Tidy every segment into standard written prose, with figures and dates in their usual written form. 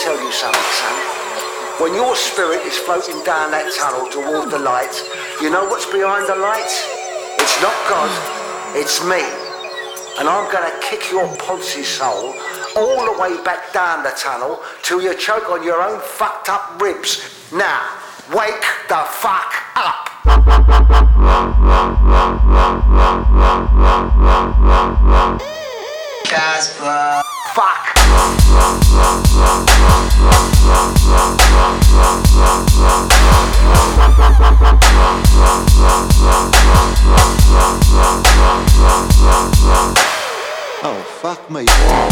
tell you something, son. When your spirit is floating down that tunnel toward the light, you know what's behind the light? It's not God, it's me. And I'm gonna kick your Ponzi soul all the way back down the tunnel till you choke on your own fucked up ribs. Now, wake the fuck up. Casper. Fuck. Oh, fuck me.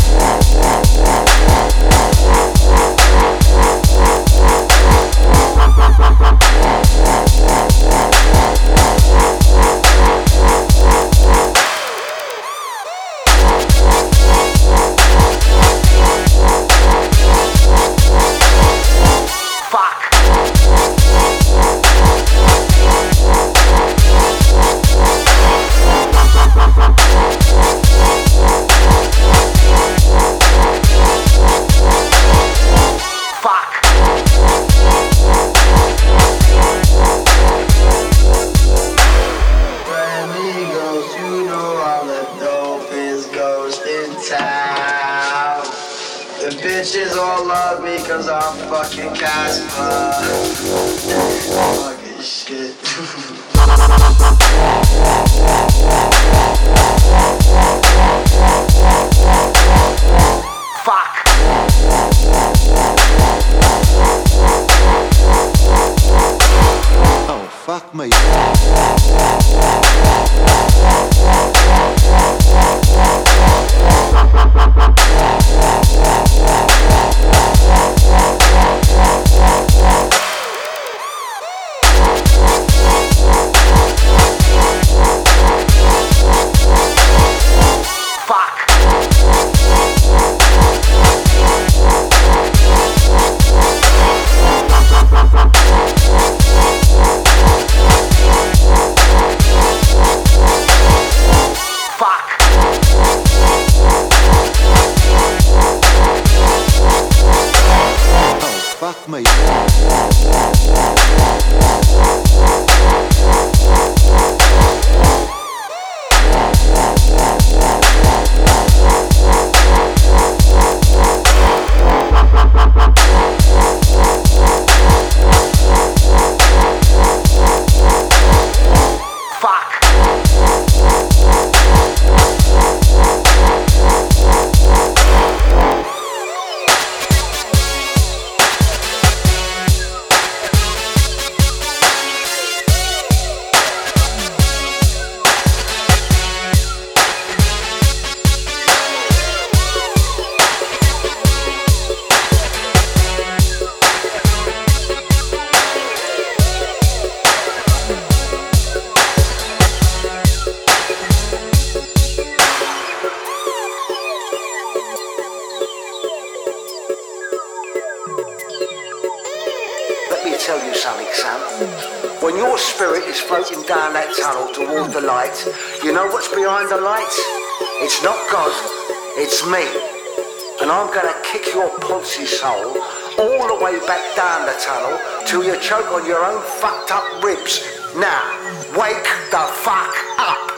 The bitches all love me cause I'm fucking Casper. Fucking shit. Fuck. Oh, fuck me. Fuck me. Tell you something, son. When your spirit is floating down that tunnel toward the light, you know what's behind the light? It's not God, it's me. And I'm gonna kick your Ponzi soul all the way back down the tunnel till you choke on your own fucked up ribs. Now, wake the fuck up.